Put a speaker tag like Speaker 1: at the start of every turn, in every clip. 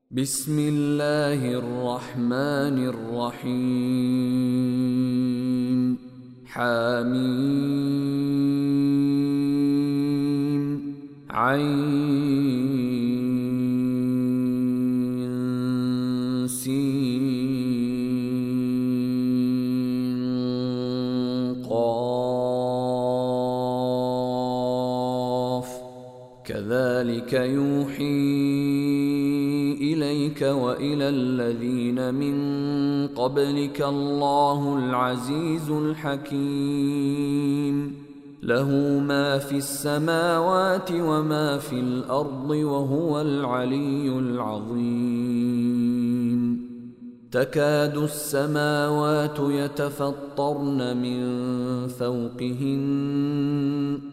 Speaker 1: بسم الله الرحمن الرحيم حميم عين سين قاف كذلك يوحي إليك وإلى الذين من قبلك الله العزيز الحكيم له ما في السماوات وما في الأرض وهو العلي العظيم تكاد السماوات يتفطرن من فوقهن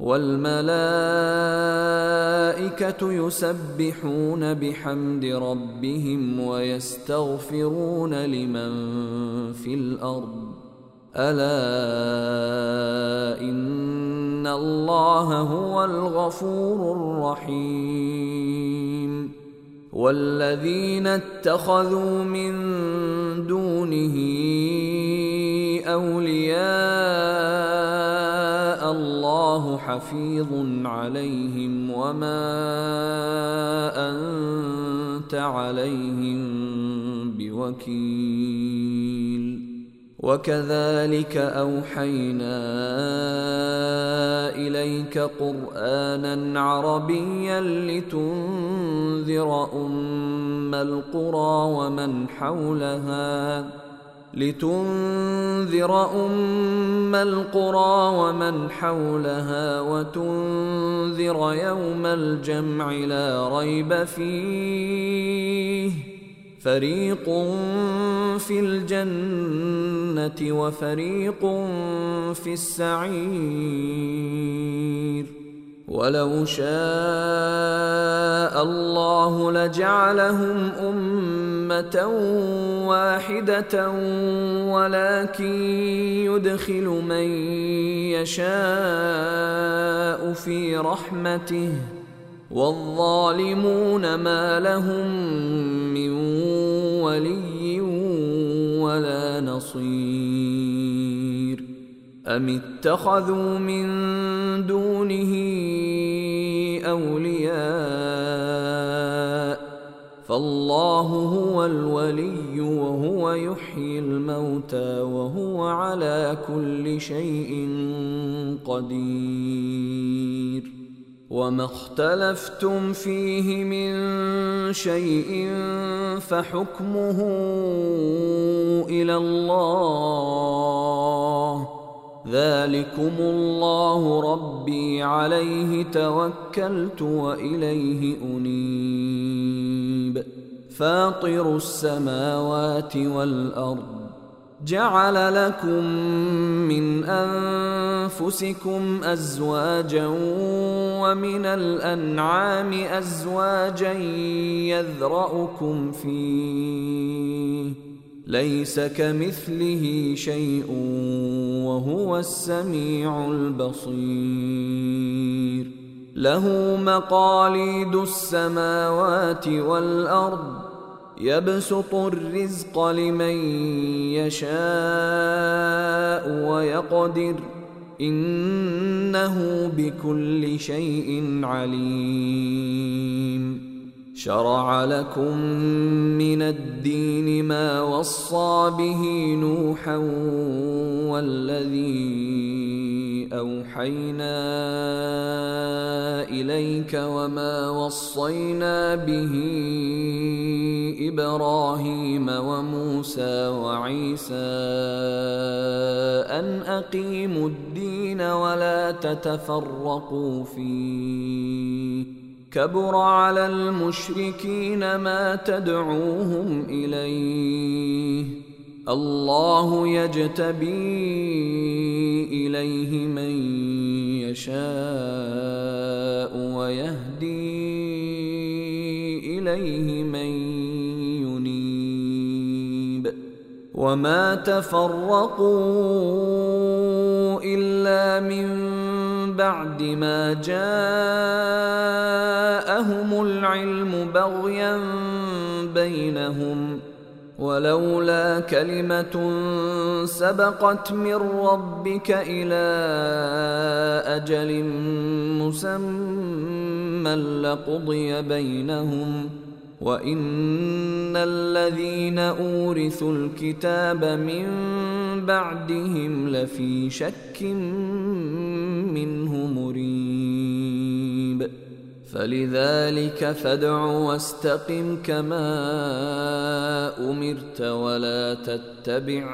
Speaker 1: والملائكة يسبحون بحمد ربهم ويستغفرون لمن في الأرض ألا إن الله هو الغفور الرحيم والذين اتخذوا من دونه أولياء الله حفيظ عليهم وما أنت عليهم بوكيل وكذلك أوحينا إليك قرآنا عربيا لتنذر أم القرى ومن حولها وتنذر يوم الجمع لا ريب فيه فريق في الجنة وفريق في السعير ولو شاء الله لجعلهم أمة واحدة ولكن يدخل من يشاء في رحمته والظالمون ما لهم من ولي ولا نصير أم اتخذوا من دونه أولياء فالله هو الولي وهو يحيي الموتى وهو على كل شيء قدير وما اختلفتم فيه من شيء فحكمه إلى الله ذلكم الله ربي عليه توكلت وإليه أنيب فاطر السماوات والأرض جعل لكم من أنفسكم أزواجا ومن الأنعام أزواجا يذرأكم فيه ليس كمثله شيء وهو السميع البصير له مقاليد السماوات والأرض يبسط الرزق لمن يشاء ويقدر إنه بكل شيء عليم شرع لكم من الدين ما وصى به نوحا والذي أوحينا إليك وما وصينا به إبراهيم وموسى وعيسى أن أقيموا الدين ولا تتفرقوا فيه كبر على المشركين ما تدعوهم إليه الله يجتبي إليه من يشاء ويهدي إليه من ينيب وما تفرقوا إلا من بعد ما جاءهم العلم بغيا بينهم ولولا كلمة سبقت من ربك إلى أجل مسمى لقضي بينهم وإن الذين أورثوا الكتاب من بعدهم لفي شك منه مريب فلذلك فادع واستقم كما أمرت ولا تتبع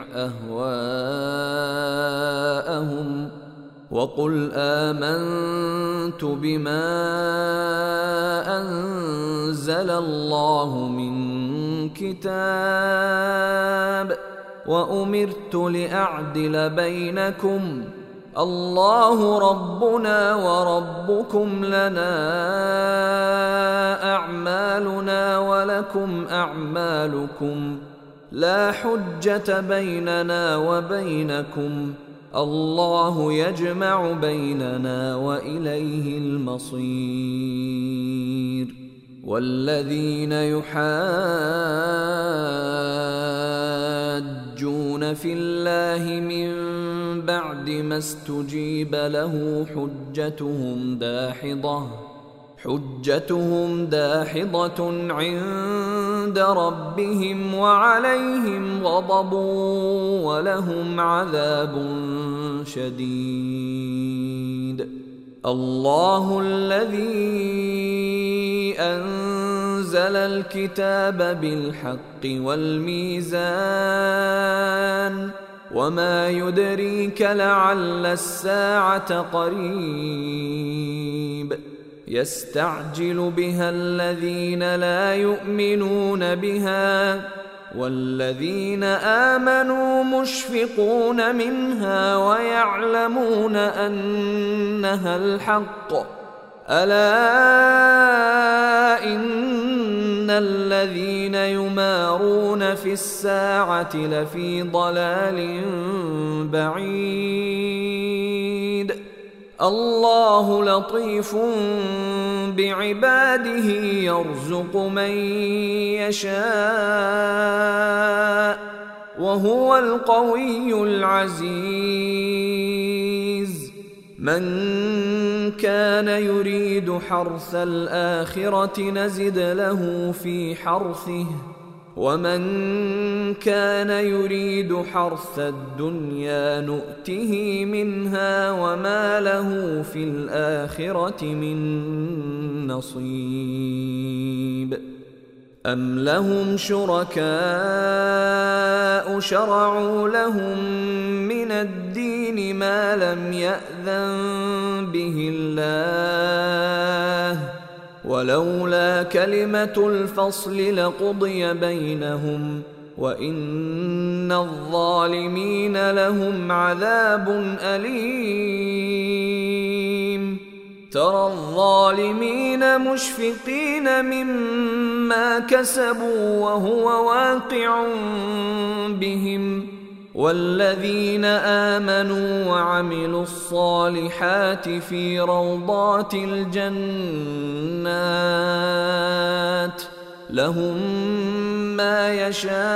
Speaker 1: أهواءهم وقل آمنت بما أنزل الله من كتاب وأمرت لأعدل بينكم الله ربنا وربكم لنا أعمالنا ولكم أعمالكم لا حجة بيننا وبينكم الله يجمع بيننا وإليه المصير والذين يحاجون في الله من بعد ما استجيب له حجتهم داحضة عند ربهم وعليهم غضب ولهم عذاب شديد الله الذي أنزل الكتاب بالحق والميزان وما يدريك لعل الساعة قريب يستعجل بها الذين لا يؤمنون بها والذين آمنوا مشفقون منها ويعلمون أنها الحق ألا إن الذين يمارون في الساعة لفي ضلال بعيد الله لطيف بعباده يرزق من يشاء وهو القوي العزيز من كان يريد حرث الآخرة نزد له في حرثه ومن كان يريد حرث الدنيا نؤته منها وما له في الآخرة من نصيب أم لهم شركاء شرعوا لهم من الدين ما لم يأذن به الله ولولا كلمة الفصل لقضي بينهم وإن الظالمين لهم عذاب أليم ترى الظالمين مشفقين مما كسبوا وهو واقع بهم والذين آمنوا وعملوا الصالحات في روضات الجنات لهم ما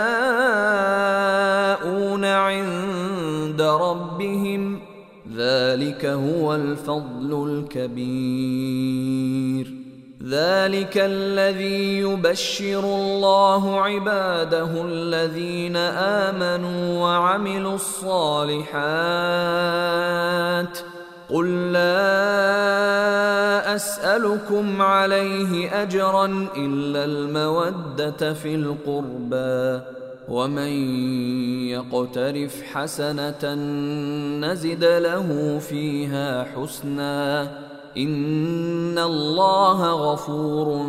Speaker 1: يشاءون عند ربهم ذلك هو الفضل الكبير ذلك الذي يبشر الله عباده الذين آمنوا وعملوا الصالحات قل لا أسألكم عليه أجرا إلا المودة في القربى ومن يقترف حسنة نزد له فيها حسنا إن الله غفور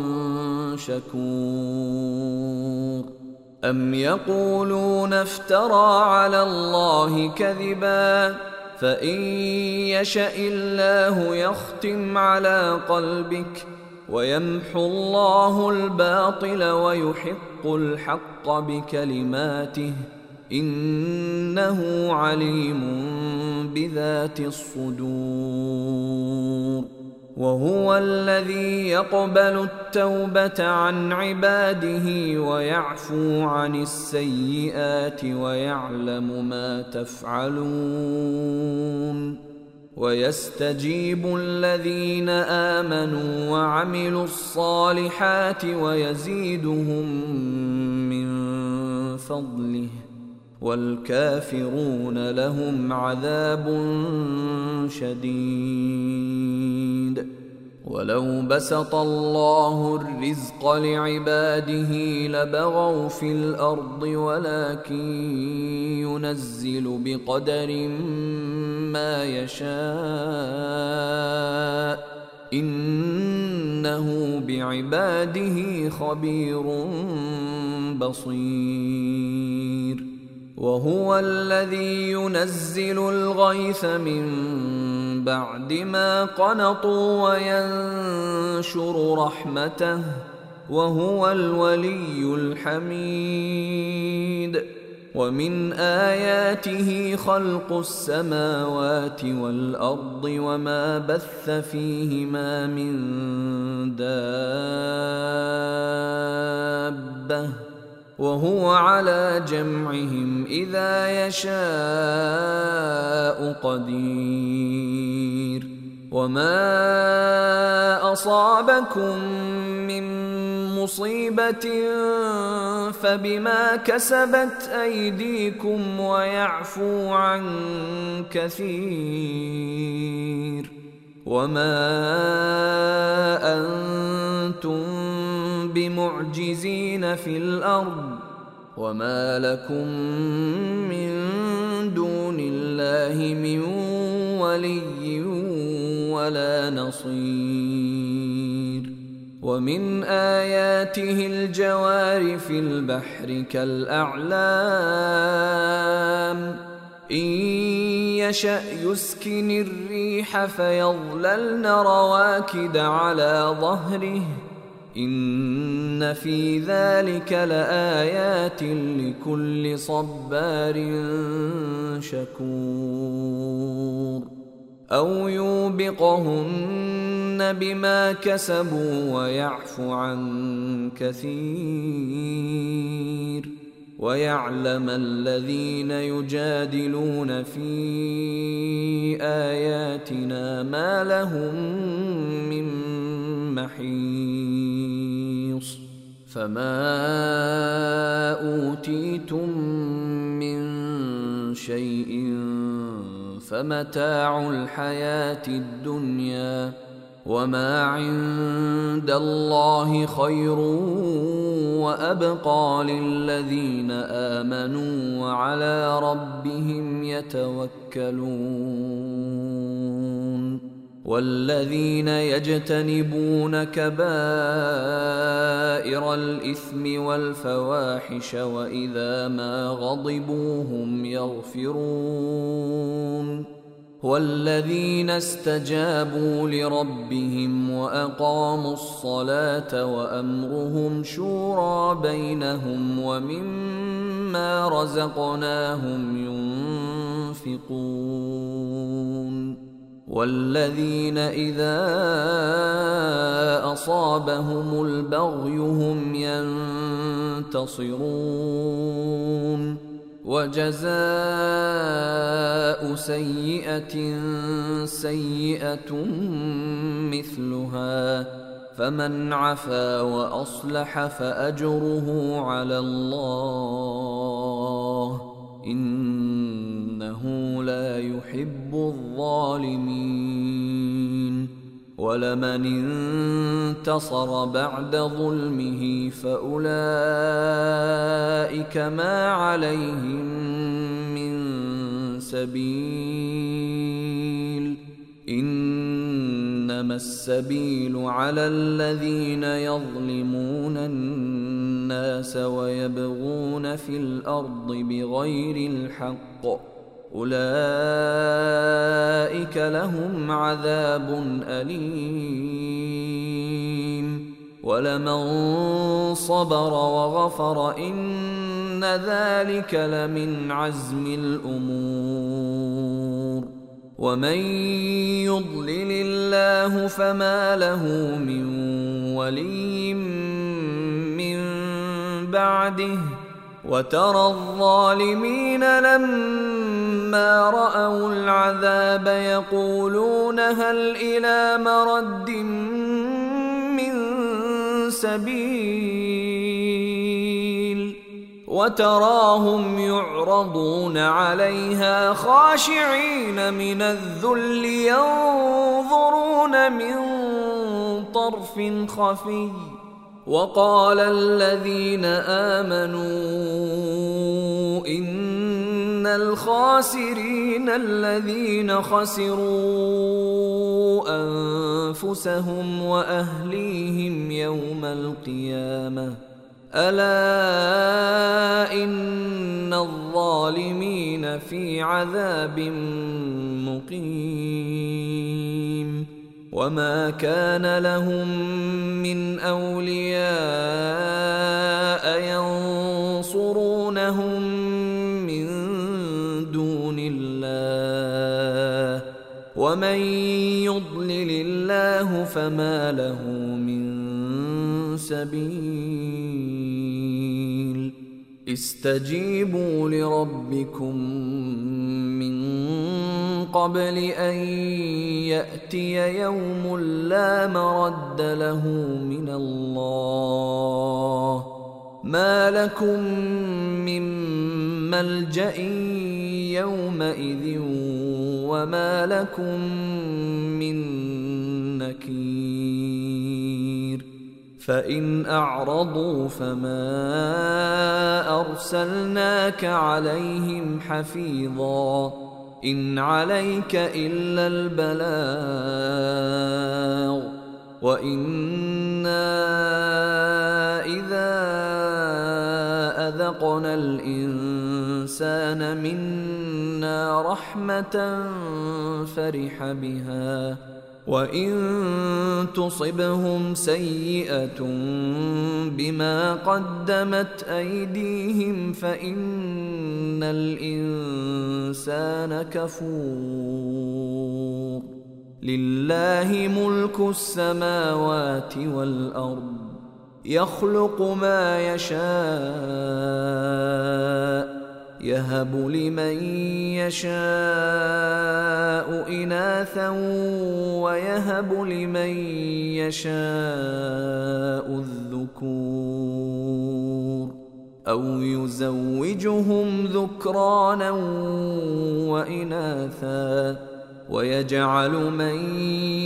Speaker 1: شكور أم يقولون افترى على الله كذبا فإن يشأ الله يختم على قلبك ويمحو الله الباطل ويحق الحق بكلماته إنه عليم بذات الصدور. وهو الذي يقبل التوبة عن عباده ويعفو عن السيئات ويعلم ما تفعلون، ويستجيب الذين آمنوا وعملوا الصالحات ويزيدهم من فضله، والكافرون لهم عذاب شديد. ولو بسط الله الرزق لعباده لبغوا في الأرض ولكن ينزل بقدر ما يشاء إنه بعباده خبير بصير. وهو الذي ينزل الغيث من بعد ما قنطوا وينشر رحمته وهو الولي الحميد. ومن آياته خلق السماوات والأرض وما بث فيهما من دابة وهو على جمعهم إذا يشاء قدير. وما أصابكم من مصيبة فبما كسبت أيديكم ويعفو عن كثير. وما أنتم بمعجزين في الأرض وما لكم من دون الله من ولي ولا نصير. ومن آياته الجوار في البحر كالأعلام إن يشأ يسكن الريح فيظللن رواكد على ظهره إن في ذلك لآيات لكل صبار شكور. أو يوبقهن بما كسبوا ويعفو عن كثير. ويعلم الذين يجادلون في آياتنا ما لهم من محيص. فما أوتيتم من شيء فمتاع الحياة الدنيا وما عند الله خير وأبقى للذين آمنوا وعلى ربهم يتوكلون. والذين يجتنبون كبائر الإثم والفواحش وإذا ما غضبوا هم يغفرون. والذين استجابوا لربهم وأقاموا الصلاة وأمرهم شورى بينهم ومما رزقناهم ينفقون. والذين إذا أصابهم البغي هم ينتصرون. وجزاء سيئة سيئة مثلها فمن عفا وأصلح فأجره على الله إنه لا يحب الظالمين. ولمن انتصر بعد ظلمه فأولئك ما عليهم من سبيل إنما السبيل على الذين يظلمون الناس ويبغون في الأرض بغير الحق أولئك لهم عذاب أليم. ولمن صبر وغفر إن ذلك لمن عزم الأمور ومن يضلل الله فما له من ولي من بعده وترى الظالمين لما رأوا العذاب يقولون هل إلى مرد من سبيل وتراهم يعرضون عليها خاشعين من الذل ينظرون من طرف خفي وقال الذين آمنوا إن الخاسرين الذين خسروا أنفسهم وأهليهم يوم القيامة ألا إن الظالمين في عذاب مقيم وما كان لهم من أولياء ينصرونهم من دون الله ومن يضلل الله فما له من سبيل استجيبوا لربكم من قبل أن يأتي يوم لا مرد له من الله ما لكم من ملجأ يومئذ وما لكم من نكير فإن أعرضوا فما أرسلناك عليهم حفيظا إن عليك إلا البلاغ وإنا إذا أذقنا الإنسان منا رحمة فرح بها وإن تصبهم سيئة بما قدمت أيديهم فإن الإنسان كفور لله ملك السماوات والأرض يخلق ما يشاء يهب لمن يشاء إناثا ويهب لمن يشاء الذكور أو يزوجهم ذكرانا وإناثا ويجعل من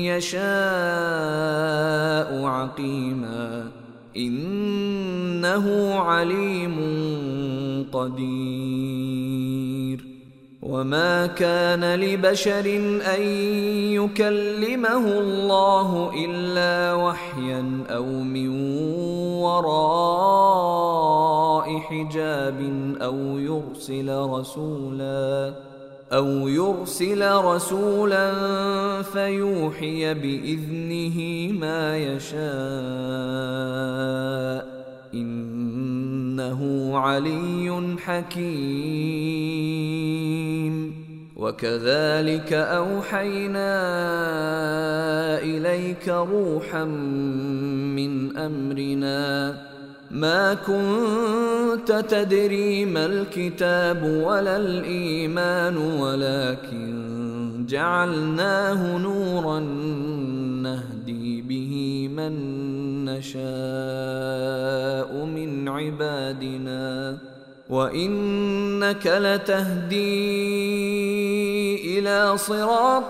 Speaker 1: يشاء عقيما إنه عليم قدير وما كان لبشر أن يكلمه الله إلا وحيا أو من وراء حجاب أو يرسل رسولا فيوحي بإذنه ما يشاء إنه علي حكيم وكذلك أوحينا إليك روحا من أمرنا ما كنت تدري ما الكتاب ولا الإيمان ولكن جعلناه نورا نهدي به من نشاء من عبادنا وإنك لتهدي إلى صراط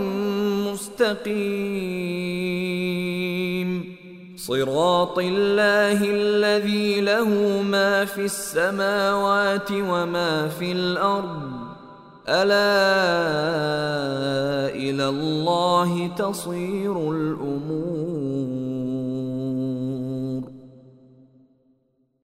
Speaker 1: مستقيم صراط الله الذي له ما في السماوات وما في الأرض ألا إلى الله تصير الأمور